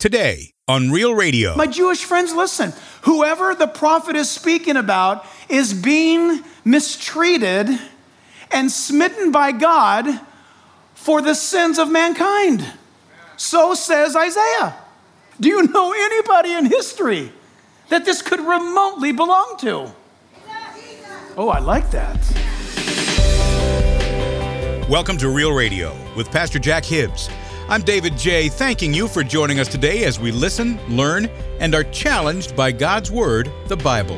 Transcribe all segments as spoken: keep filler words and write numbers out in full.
today on Real Radio. My Jewish friends, listen. Whoever the prophet is speaking about is being mistreated and smitten by God for the sins of mankind. So says Isaiah. Do you know anybody in history that this could remotely belong to? Oh, I like that. Welcome to Real Radio with Pastor Jack Hibbs. I'm David J., thanking you for joining us today as we listen, learn, and are challenged by God's Word, the Bible.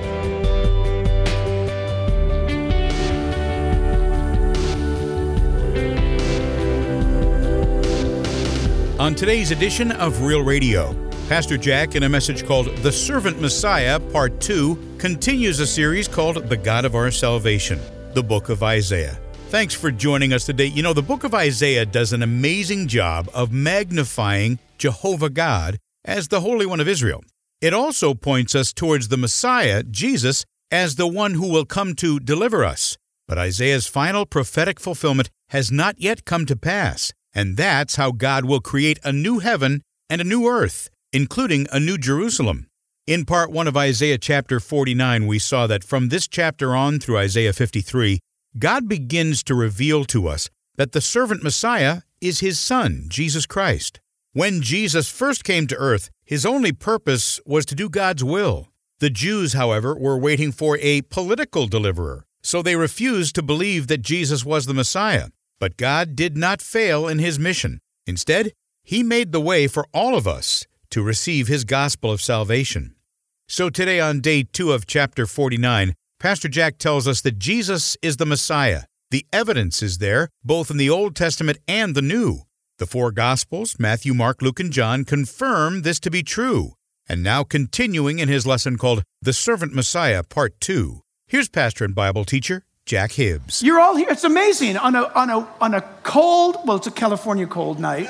On today's edition of Real Radio, Pastor Jack, in a message called The Servant Messiah, Part two, continues a series called The God of Our Salvation, the book of Isaiah. Thanks for joining us today. You know, the book of Isaiah does an amazing job of magnifying Jehovah God as the Holy One of Israel. It also points us towards the Messiah, Jesus, as the one who will come to deliver us. But Isaiah's final prophetic fulfillment has not yet come to pass, and that's how God will create a new heaven and a new earth, including a new Jerusalem. In part one of Isaiah chapter forty-nine, we saw that from this chapter on through Isaiah fifty-three, God begins to reveal to us that the servant Messiah is His Son, Jesus Christ. When Jesus first came to earth, His only purpose was to do God's will. The Jews, however, were waiting for a political deliverer, so they refused to believe that Jesus was the Messiah. But God did not fail in His mission. Instead, He made the way for all of us to receive His gospel of salvation. So today on day two of chapter forty-nine, Pastor Jack tells us that Jesus is the Messiah. The evidence is there, both in the Old Testament and the New. The four Gospels, Matthew, Mark, Luke, and John, confirm this to be true. And now continuing in his lesson called The Servant Messiah, Part two, here's pastor and Bible teacher, Jack Hibbs. You're all here. It's amazing. On a, on a, on a cold, well, it's a California cold night,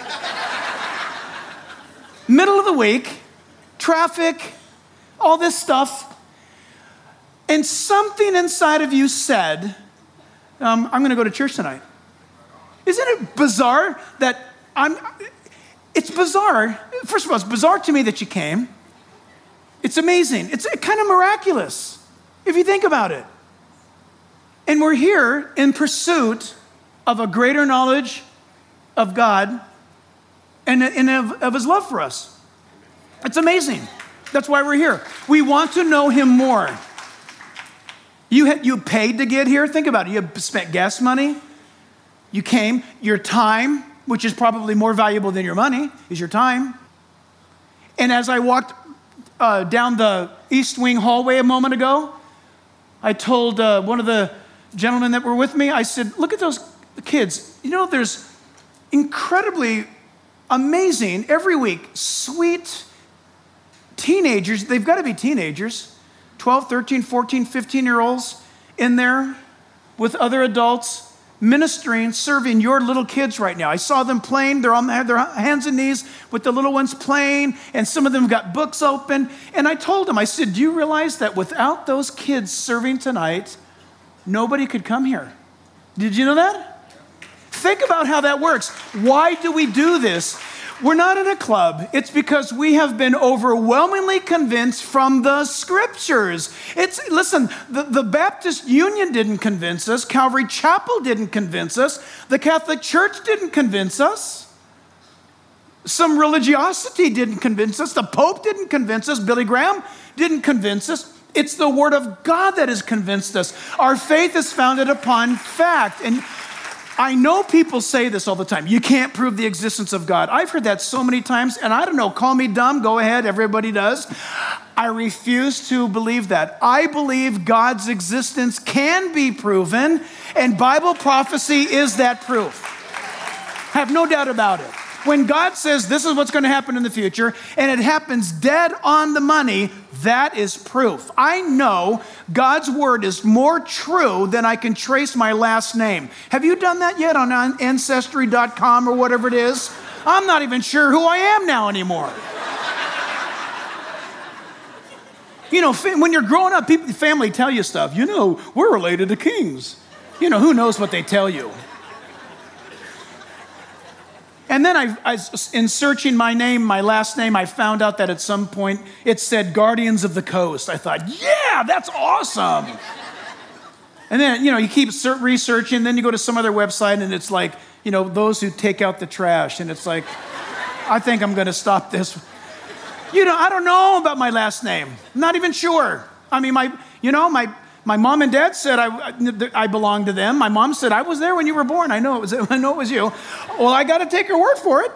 middle of the week, traffic, all this stuff, and something inside of you said, um, I'm going to go to church tonight. Isn't it bizarre that I'm, it's bizarre. First of all, it's bizarre to me that you came. It's amazing. It's kind of miraculous if you think about it. And we're here in pursuit of a greater knowledge of God and, and of, of His love for us. It's amazing. That's why we're here. We want to know Him more. You had, you paid to get here. Think about it. You spent gas money. You came. Your time, which is probably more valuable than your money, is your time. And as I walked uh, down the East Wing hallway a moment ago, I told uh, one of the gentlemen that were with me, I said, look at those kids. You know, there's incredibly amazing, every week, sweet teenagers. They've got to be teenagers. twelve, thirteen, fourteen, fifteen-year-olds in there with other adults ministering, serving your little kids right now. I saw them playing. They're on their hands and knees with the little ones playing, and some of them got books open. And I told them, I said, do you realize that without those kids serving tonight, nobody could come here? Did you know that? Think about how that works. Why do we do this? We're not in a club. It's because we have been overwhelmingly convinced from the scriptures. It's, listen, the, the Baptist Union didn't convince us. Calvary Chapel didn't convince us. The Catholic Church didn't convince us. Some religiosity didn't convince us. The Pope didn't convince us. Billy Graham didn't convince us. It's the Word of God that has convinced us. Our faith is founded upon fact. And I know people say this all the time. You can't prove the existence of God. I've heard that so many times, and I don't know, call me dumb, go ahead, everybody does. I refuse to believe that. I believe God's existence can be proven, and Bible prophecy is that proof. Have no doubt about it. When God says this is what's going to happen in the future, and it happens dead on the money, that is proof. I know God's word is more true than I can trace my last name. Have you done that yet on Ancestry dot com or whatever it is? I'm not even sure who I am now anymore. You know, when you're growing up, people, family tell you stuff. You know, we're related to kings. You know, who knows what they tell you? And And then I, I, in searching my name, my last name, I found out that at some point it said Guardians of the Coast. I thought, yeah, that's awesome. And then, you know, you keep researching, then you go to some other website and it's like, you know, those who take out the trash. And it's like, I think I'm going to stop this. You know, I don't know about my last name. I'm not even sure. I mean, my, you know, my, my mom and dad said I, I belonged to them. My mom said, I was there when you were born. I know it was, I know it was you. Well, I got to take her word for it.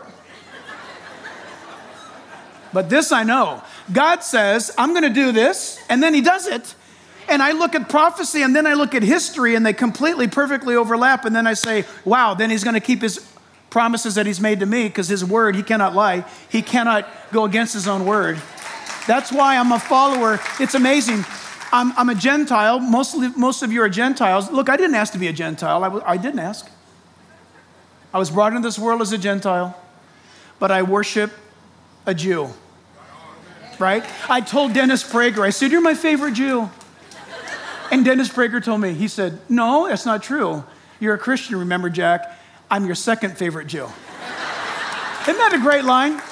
But this I know. God says, I'm going to do this. And then he does it. And I look at prophecy and then I look at history and they completely, perfectly overlap. And then I say, wow, then he's going to keep his promises that he's made to me because his word, he cannot lie. He cannot go against his own word. That's why I'm a follower. It's amazing. I'm, I'm a Gentile. Mostly, most of you are Gentiles. Look, I didn't ask to be a Gentile. I, w- I didn't ask. I was brought into this world as a Gentile, but I worship a Jew, right? I told Dennis Prager, I said, you're my favorite Jew. And Dennis Prager told me, he said, no, that's not true. You're a Christian, remember, Jack? I'm your second favorite Jew. Isn't that a great line?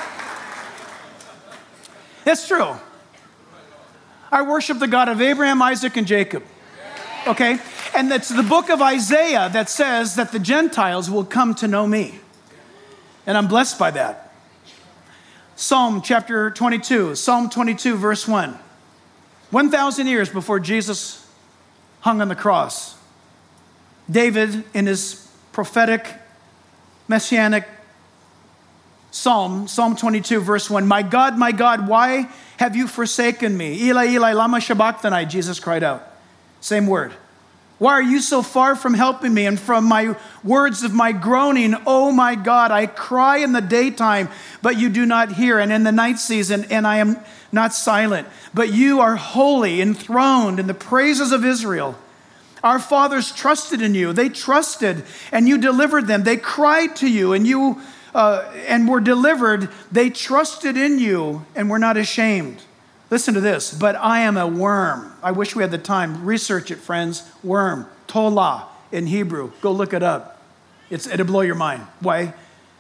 That's true. I worship the God of Abraham, Isaac, and Jacob. Okay? And it's the book of Isaiah that says that the Gentiles will come to know me. And I'm blessed by that. Psalm chapter twenty-two, Psalm twenty-two, verse one. one thousand years before Jesus hung on the cross, David, in his prophetic, messianic psalm, Psalm twenty-two, verse one, my God, my God, why have you forsaken me? Eli, Eli, lama sabachthani, Jesus cried out. Same word. Why are you so far from helping me and from my words of my groaning? Oh my God, I cry in the daytime, but you do not hear, and in the night season, and I am not silent. But you are holy, enthroned in the praises of Israel. Our fathers trusted in you. They trusted, and you delivered them. They cried to you, and you uh, and were delivered. They trusted in you, and were not ashamed. Listen to this. But I am a worm. I wish we had the time. Research it, friends. Worm. Tola in Hebrew. Go look it up. It's, it'll blow your mind. Why?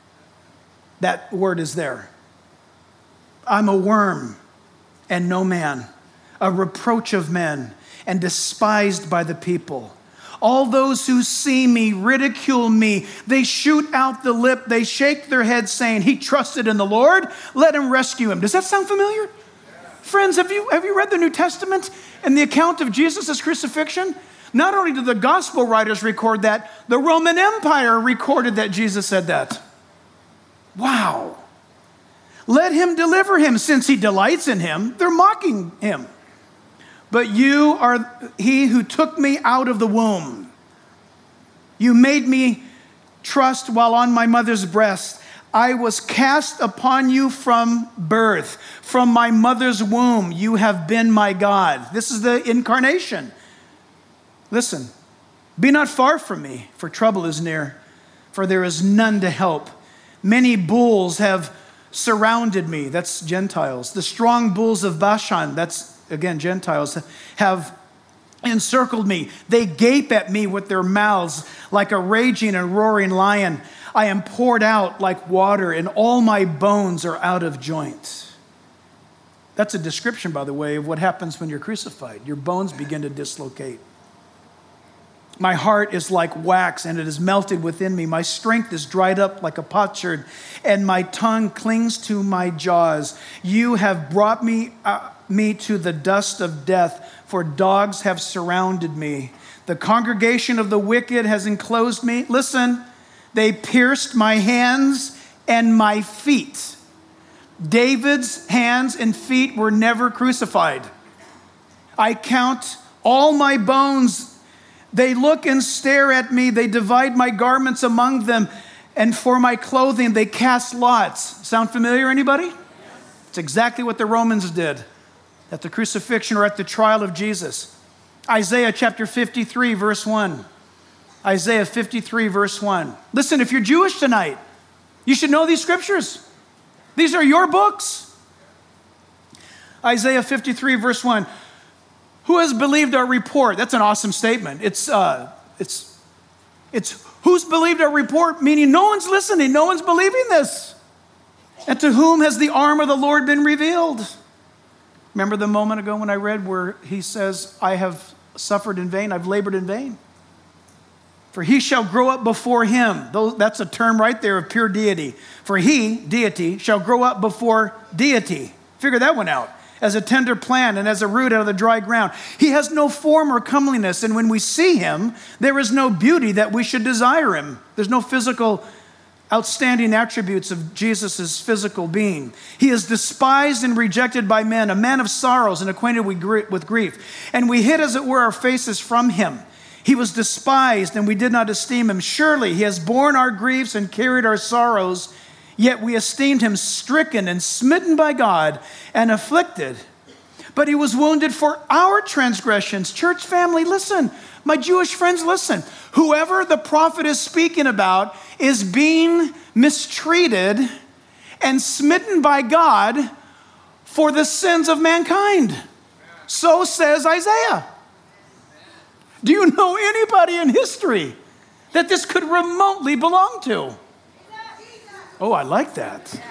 That word is there. I'm a worm and no man, a reproach of men, and despised by the people. All those who see me ridicule me. They shoot out the lip. They shake their heads saying, he trusted in the Lord. Let him rescue him. Does that sound familiar? Friends, have you, have you read the New Testament and the account of Jesus' crucifixion? Not only did the gospel writers record that, the Roman Empire recorded that Jesus said that. Wow. Let him deliver him since he delights in him. They're mocking him. But you are he who took me out of the womb. You made me trust while on my mother's breast. I was cast upon you from birth. From my mother's womb, you have been my God. This is the incarnation. Listen, be not far from me, for trouble is near, for there is none to help. Many bulls have surrounded me. That's Gentiles. The strong bulls of Bashan, that's, again, Gentiles, have encircled me. They gape at me with their mouths like a raging and roaring lion. I am poured out like water, and all my bones are out of joint. That's a description, by the way, of what happens when you're crucified. Your bones begin to dislocate. My heart is like wax, and it is melted within me. My strength is dried up like a potsherd, and my tongue clings to my jaws. You have brought me, uh, me to the dust of death, for dogs have surrounded me. The congregation of the wicked has enclosed me. Listen. They pierced my hands and my feet. David's hands and feet were never crucified. I count all my bones. They look and stare at me. They divide my garments among them. And for my clothing, they cast lots. Sound familiar, anybody? It's exactly what the Romans did at the crucifixion or at the trial of Jesus. Isaiah chapter fifty-three, verse one. Isaiah fifty-three, verse one. Listen, if you're Jewish tonight, you should know these scriptures. These are your books. Isaiah fifty-three, verse one. Who has believed our report? That's an awesome statement. It's, uh, it's, it's Who's believed our report? Meaning no one's listening. No one's believing this. And to whom has the arm of the Lord been revealed? Remember the moment ago when I read where he says, I have suffered in vain, I've labored in vain. For he shall grow up before him. That's a term right there of pure deity. For he, deity, shall grow up before deity. Figure that one out. As a tender plant and as a root out of the dry ground. He has no form or comeliness, and when we see him, there is no beauty that we should desire him. There's no physical outstanding attributes of Jesus' physical being. He is despised and rejected by men, a man of sorrows and acquainted with grief. And we hid, as it were, our faces from him. He was despised, and we did not esteem him. Surely he has borne our griefs and carried our sorrows, yet we esteemed him stricken and smitten by God and afflicted. But he was wounded for our transgressions. Church family, listen. My Jewish friends, listen. Whoever the prophet is speaking about is being mistreated and smitten by God for the sins of mankind. So says Isaiah. Do you know anybody in history that this could remotely belong to? Oh, I like that.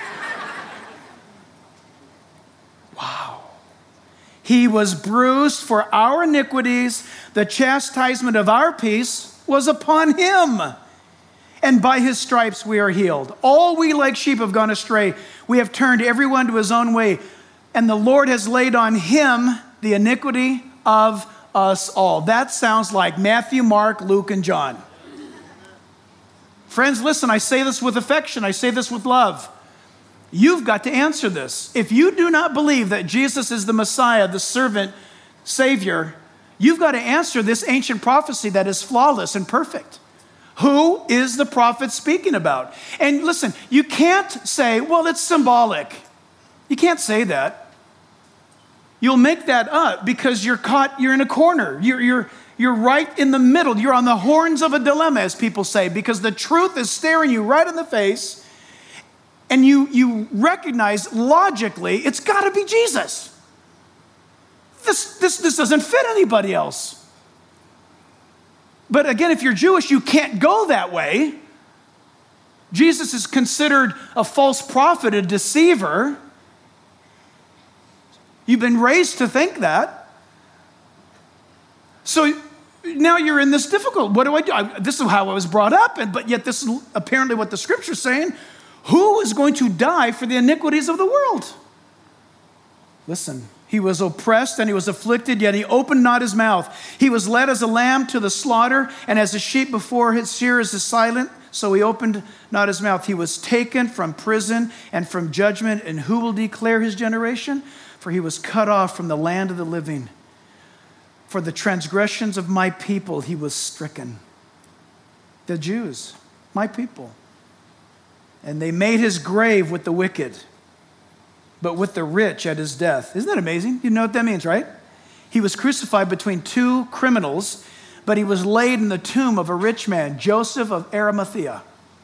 Wow. He was bruised for our iniquities. The chastisement of our peace was upon him. And by his stripes we are healed. All we like sheep have gone astray. We have turned everyone to his own way. And the Lord has laid on him the iniquity of us all. That sounds like Matthew, Mark, Luke, and John. Friends, listen, I say this with affection. I say this with love. You've got to answer this. If you do not believe that Jesus is the Messiah, the servant, Savior, you've got to answer this ancient prophecy that is flawless and perfect. Who is the prophet speaking about? And listen, you can't say, well, it's symbolic. You can't say that. You'll make that up because you're caught, you're in a corner. You're, you're, you're right in the middle. You're on the horns of a dilemma, as people say, because the truth is staring you right in the face. And you, you recognize logically, it's got to be Jesus. This, this, this doesn't fit anybody else. But again, if you're Jewish, you can't go that way. Jesus is considered a false prophet, a deceiver. You've been raised to think that. So now you're in this difficult. What do I do? I, this is how I was brought up, and but yet this is apparently what the scripture's saying. Who is going to die for the iniquities of the world? Listen, he was oppressed and he was afflicted, yet he opened not his mouth. He was led as a lamb to the slaughter, and as a sheep before his shearers is silent, so he opened not his mouth. He was taken from prison and from judgment, and who will declare his generation? For he was cut off from the land of the living. For the transgressions of my people he was stricken. The Jews, my people. And they made his grave with the wicked, but with the rich at his death. Isn't that amazing? You know what that means, right? He was crucified between two criminals, but he was laid in the tomb of a rich man, Joseph of Arimathea,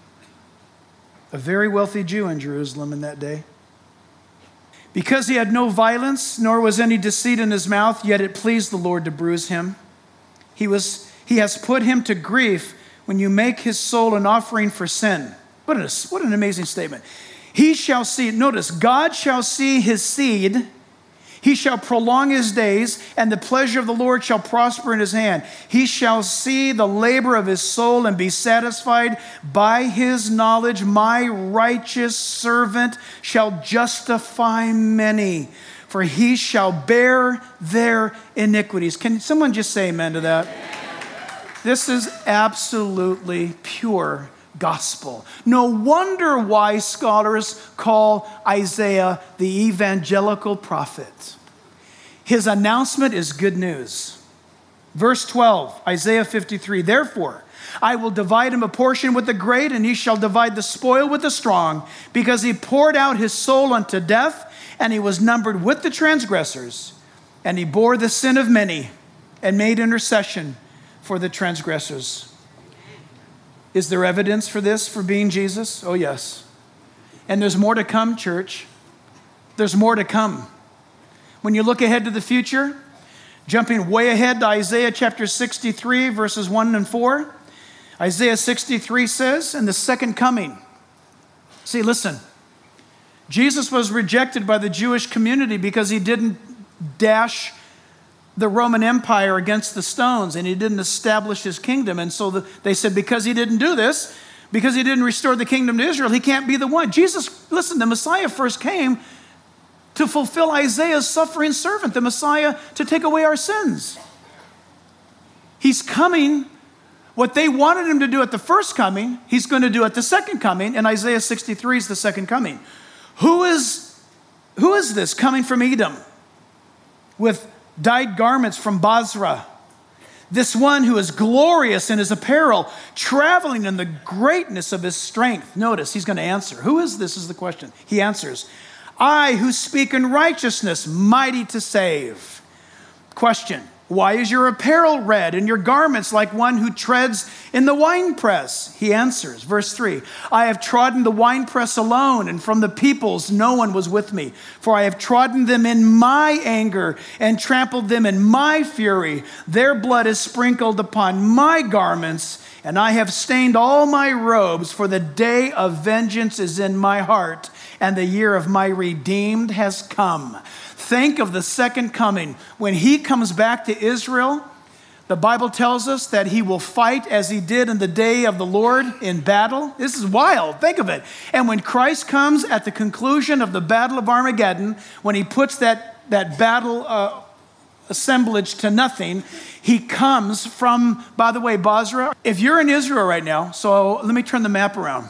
a very wealthy Jew in Jerusalem in that day. Because he had no violence, nor was any deceit in his mouth, yet it pleased the Lord to bruise him. He was, he has put him to grief when you make his soul an offering for sin. What an, what an amazing statement. He shall see, notice, God shall see his seed. He shall prolong his days, and the pleasure of the Lord shall prosper in his hand. He shall see the labor of his soul and be satisfied. By his knowledge, my righteous servant shall justify many, for he shall bear their iniquities. Can someone just say amen to that? This is absolutely pure gospel. No wonder why scholars call Isaiah the evangelical prophet. His announcement is good news. Verse twelve, Isaiah fifty-three, therefore, I will divide him a portion with the great, and he shall divide the spoil with the strong, because he poured out his soul unto death, and he was numbered with the transgressors, and he bore the sin of many, and made intercession for the transgressors. Is there evidence for this, for being Jesus? Oh, yes. And there's more to come, church. There's more to come. When you look ahead to the future, jumping way ahead to Isaiah chapter sixty-three, verses one and four, Isaiah sixty-three says, in the second coming. See, listen. Jesus was rejected by the Jewish community because he didn't dash the Roman Empire against the stones, and he didn't establish his kingdom. And so the, they said, because he didn't do this, because he didn't restore the kingdom to Israel, he can't be the one. Jesus, listen, the Messiah first came to fulfill Isaiah's suffering servant, the Messiah to take away our sins. He's coming. What they wanted him to do at the first coming, he's going to do at the second coming, and Isaiah sixty-three is the second coming. Who is, who is this coming from Edom with dyed garments from Basra? This one who is glorious in his apparel, traveling in the greatness of his strength. Notice, he's going to answer. Who is this is the question. He answers, I who speak in righteousness, mighty to save. Question, why is your apparel red and your garments like one who treads in the winepress? He answers, verse three, I have trodden the winepress alone, and from the peoples no one was with me. For I have trodden them in my anger and trampled them in my fury. Their blood is sprinkled upon my garments, and I have stained all my robes, for the day of vengeance is in my heart, and the year of my redeemed has come. Think of the second coming. When he comes back to Israel, the Bible tells us that he will fight as he did in the day of the Lord in battle. This is wild. Think of it. And when Christ comes at the conclusion of the Battle of Armageddon, when he puts that, that battle uh, assemblage to nothing, he comes from, by the way, Basra. If you're in Israel right now, so let me turn the map around.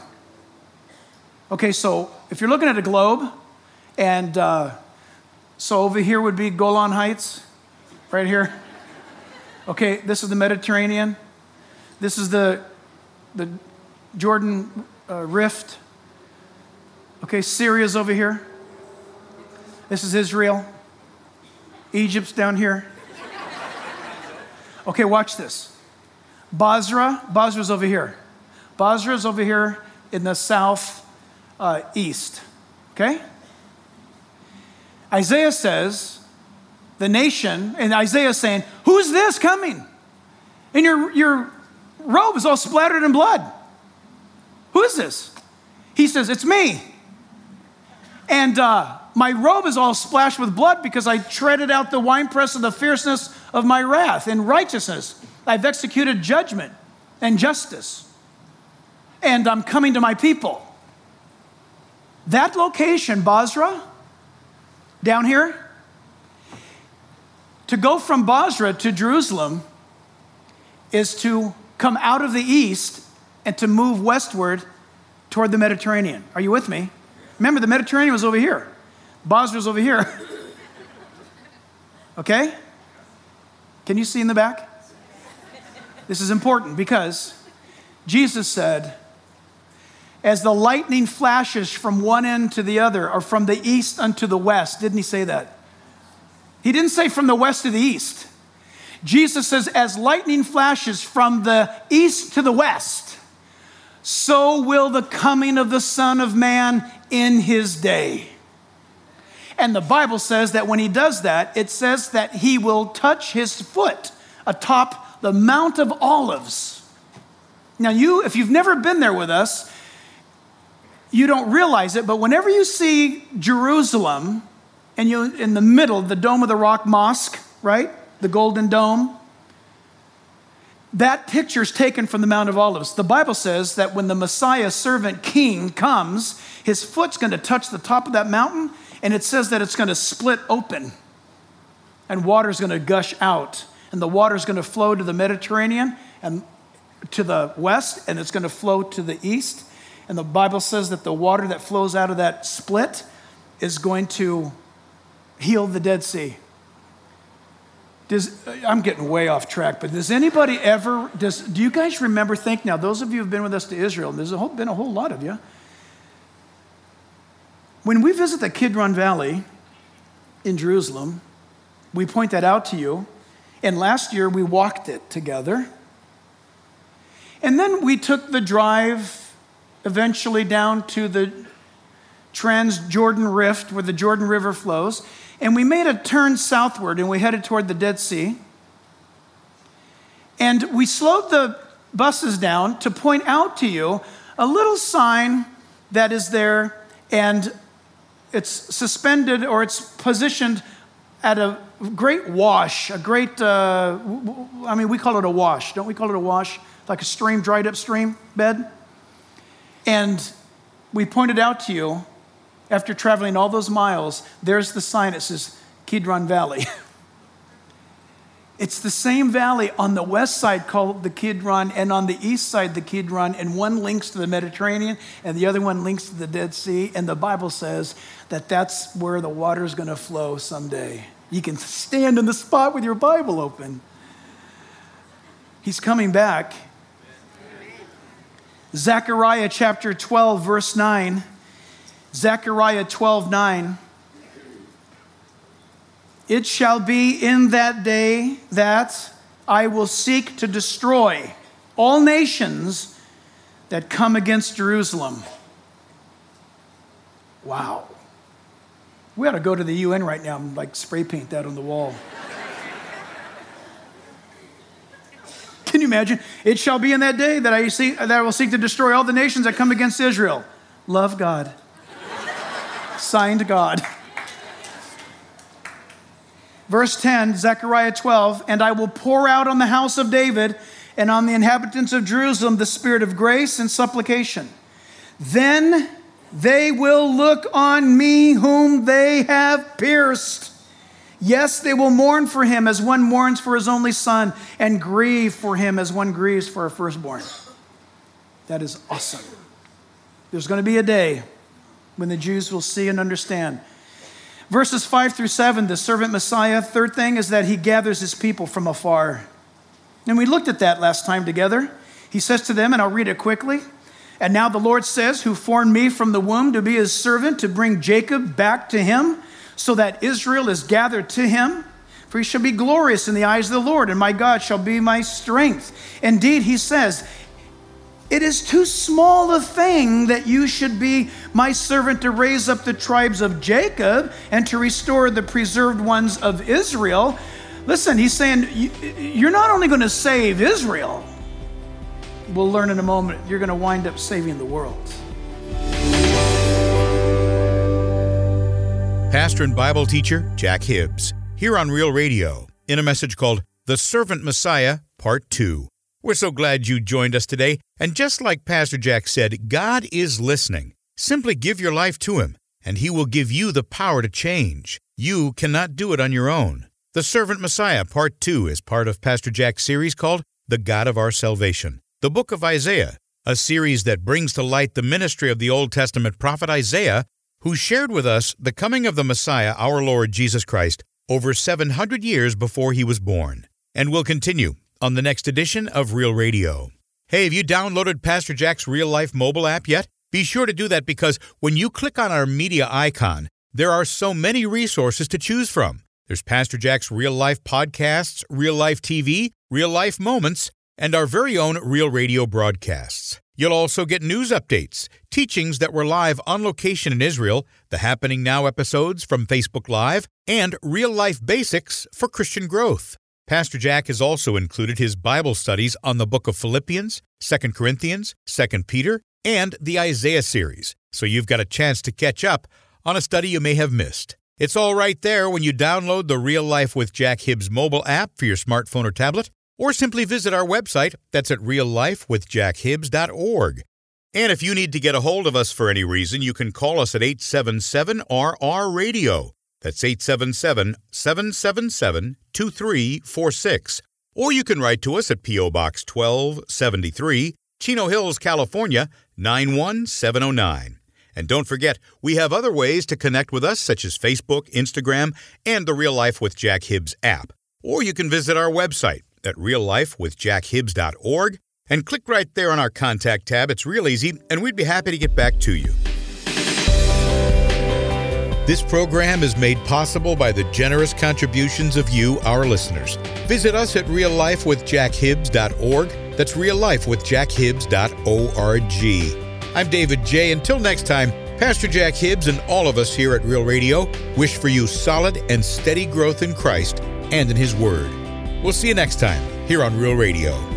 Okay, so if you're looking at a globe, and uh, so over here would be Golan Heights, right here. Okay, this is the Mediterranean. This is the, the Jordan uh, Rift. Okay, Syria's over here. This is Israel. Egypt's down here. Okay, watch this. Basra, Basra's over here. Basra's over here in the south uh, east. Okay? Isaiah says, the nation, and Isaiah's saying, who's this coming? And your, your robe is all splattered in blood. Who is this? He says, it's me. And uh, my robe is all splashed with blood because I treaded out the winepress of the fierceness of my wrath. In righteousness, I've executed judgment and justice. And I'm coming to my people. That location, Basra, down here, to go from Basra to Jerusalem is to come out of the east and to move westward toward the Mediterranean. Are you with me? Remember, the Mediterranean was over here. Basra was over here. Okay? Can you see in the back? This is important because Jesus said, as the lightning flashes from one end to the other, or from the east unto the west. Didn't he say that? He didn't say from the west to the east. Jesus says, as lightning flashes from the east to the west, so will the coming of the Son of Man in his day. And the Bible says that when he does that, it says that he will touch his foot atop the Mount of Olives. Now you, if you've never been there with us, you don't realize it, but whenever you see Jerusalem, and you in the middle, the Dome of the Rock Mosque, right? The Golden Dome. That picture's taken from the Mount of Olives. The Bible says that when the Messiah servant king comes, his foot's going to touch the top of that mountain, and it says that it's going to split open, and water's going to gush out, and the water's going to flow to the Mediterranean and to the west, and it's going to flow to the east. And the Bible says that the water that flows out of that split is going to heal the Dead Sea. Does, I'm getting way off track, but does anybody ever, does, do you guys remember, think now, those of you who have been with us to Israel, and there's a whole, been a whole lot of you. When we visit the Kidron Valley in Jerusalem, we point that out to you, and last year we walked it together. And then we took the drive eventually down to the Trans-Jordan Rift where the Jordan River flows. And we made a turn southward and we headed toward the Dead Sea. And we slowed the, buses down to point out to you a little sign that is there, and it's suspended or it's positioned at a great wash, a great, uh, I mean, we call it a wash. Don't we call it a wash? Like a stream, dried up stream bed? And we pointed out to you, after traveling all those miles, there's the sign that says Kidron Valley. It's the same valley on the west side called the Kidron, and on the east side the Kidron, and one links to the Mediterranean and the other one links to the Dead Sea, and the Bible says that that's where the water is going to flow someday. You can stand in the spot with your Bible open. He's coming back. Zechariah chapter twelve, verse nine. Zechariah twelve, nine. It shall be in that day that I will seek to destroy all nations that come against Jerusalem. Wow. We ought to go to the U N right now and like spray paint that on the wall. Can you imagine? It shall be in that day that I, see, that I will seek to destroy all the nations that come against Israel. Love God. Signed God. Verse ten, Zechariah twelve, and I will pour out on the house of David and on the inhabitants of Jerusalem the spirit of grace and supplication. Then they will look on me whom they have pierced. Yes, they will mourn for him as one mourns for his only son, and grieve for him as one grieves for a firstborn. That is awesome. There's going to be a day when the Jews will see and understand. Verses five through seven, the servant Messiah, third thing is that he gathers his people from afar. And we looked at that last time together. He says to them, and I'll read it quickly, and now the Lord says, who formed me from the womb to be his servant, to bring Jacob back to him, so that Israel is gathered to him. For he shall be glorious in the eyes of the Lord, and my God shall be my strength. Indeed, he says, it is too small a thing that you should be my servant to raise up the tribes of Jacob and to restore the preserved ones of Israel. Listen, he's saying, you're not only going to save Israel, we'll learn in a moment, you're going to wind up saving the world. Pastor and Bible teacher Jack Hibbs, here on Real Radio, in a message called The Servant Messiah, Part two. We're so glad you joined us today. And just like Pastor Jack said, God is listening. Simply give your life to him, and he will give you the power to change. You cannot do it on your own. The Servant Messiah, Part two, is part of Pastor Jack's series called The God of Our Salvation, the book of Isaiah, a series that brings to light the ministry of the Old Testament prophet Isaiah, who shared with us the coming of the Messiah, our Lord Jesus Christ, over seven hundred years before he was born. And we'll continue on the next edition of Real Radio. Hey, have you downloaded Pastor Jack's Real Life mobile app yet? Be sure to do that, because when you click on our media icon, there are so many resources to choose from. There's Pastor Jack's Real Life podcasts, Real Life T V, Real Life Moments, and our very own Real Radio broadcasts. You'll also get news updates, teachings that were live on location in Israel, the Happening Now episodes from Facebook Live, and Real Life Basics for Christian growth. Pastor Jack has also included his Bible studies on the book of Philippians, Second Corinthians, Second Peter, and the Isaiah series, so you've got a chance to catch up on a study you may have missed. It's all right there when you download the Real Life with Jack Hibbs mobile app for your smartphone or tablet, or simply visit our website. That's at real life with jack hibbs dot org. And if you need to get a hold of us for any reason, you can call us at eight seven seven R R radio. That's eight seven seven, seven seven seven, two three four six. Or you can write to us at P O Box twelve seventy-three, Chino Hills, California, nine one seven oh nine. And don't forget, we have other ways to connect with us, such as Facebook, Instagram, and the Real Life with Jack Hibbs app. Or you can visit our website at real life with jack hibbs dot org and click right there on our Contact tab. It's real easy, and we'd be happy to get back to you. This program is made possible by the generous contributions of you, our listeners. Visit us at real life with jack hibbs dot org. That's real life with jack hibbs dot org. I'm David J. Until next time, Pastor Jack Hibbs and all of us here at Real Radio wish for you solid and steady growth in Christ and in His Word. We'll see you next time here on Real Radio.